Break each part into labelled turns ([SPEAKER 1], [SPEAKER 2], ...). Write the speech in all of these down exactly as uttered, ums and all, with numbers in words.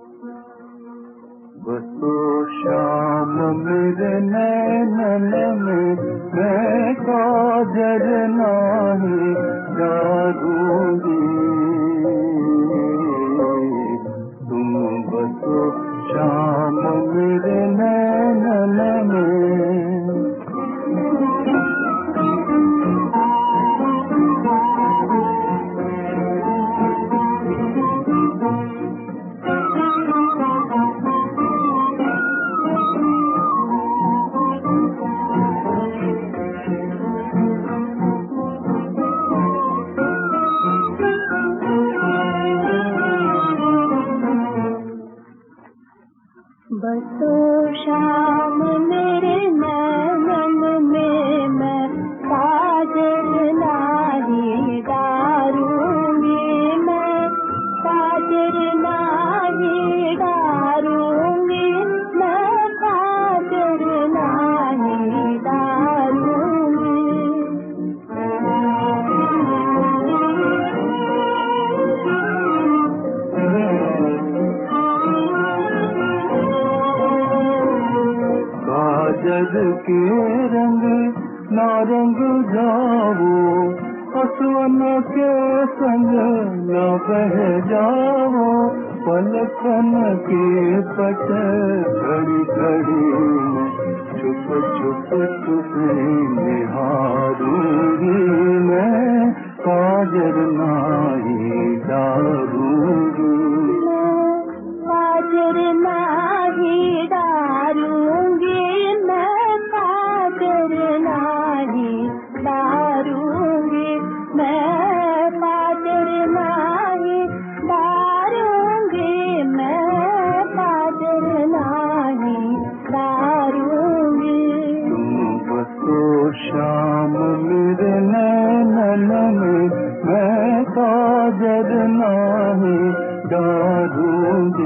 [SPEAKER 1] बसो शाम मेरे नैनन में, मैं काजर नाही डारूंगी। तुम बसो शाम मेरे नैनन में।
[SPEAKER 2] बसो शाम मेरे नैनन में, मैं काजल नाही डारूंगी। मैं काजल नाही डारूंगी, मैं काजल नाही डारूंगी।
[SPEAKER 1] काजल के रंग नारंग जाओ, असवन के संग न बह जाओ। पलकन के पट घड़ी घड़ी में, छुप छुप छुप निहारूंगी। मैं काजल नाही डारूंगी।
[SPEAKER 2] काजल नाही डारूंगी, मैं काजल नाही डारूंगी। मैं काजल नाही डारूंगी, मैं काजल नाही डारूंगी।
[SPEAKER 1] तुम बसो शाम मेरे नैनन में, मैं काजल नाही डारूंगी।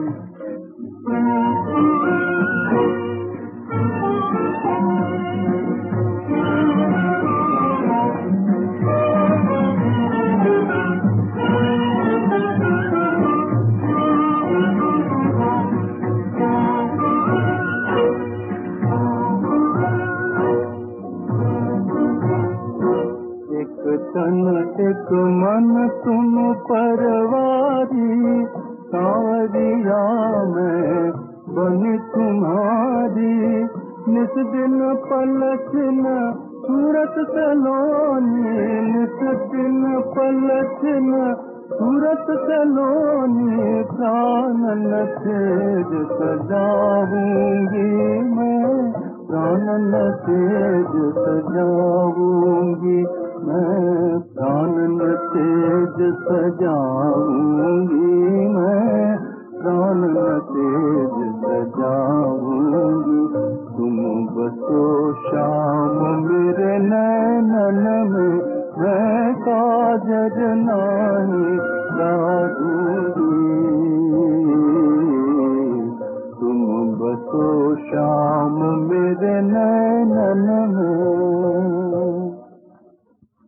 [SPEAKER 1] एक तन एक मन तुम परवारी, सांवरिया मैं बनी तुम्हारी। नित दिन पलटन सूरत सलोनी, नित दिन पलटन सूरत सलोनी। प्राणन तेज सजाऊंगी मैं, प्राणन तेज सजाऊंगी मैं, प्राणन तेज सजाऊंगी।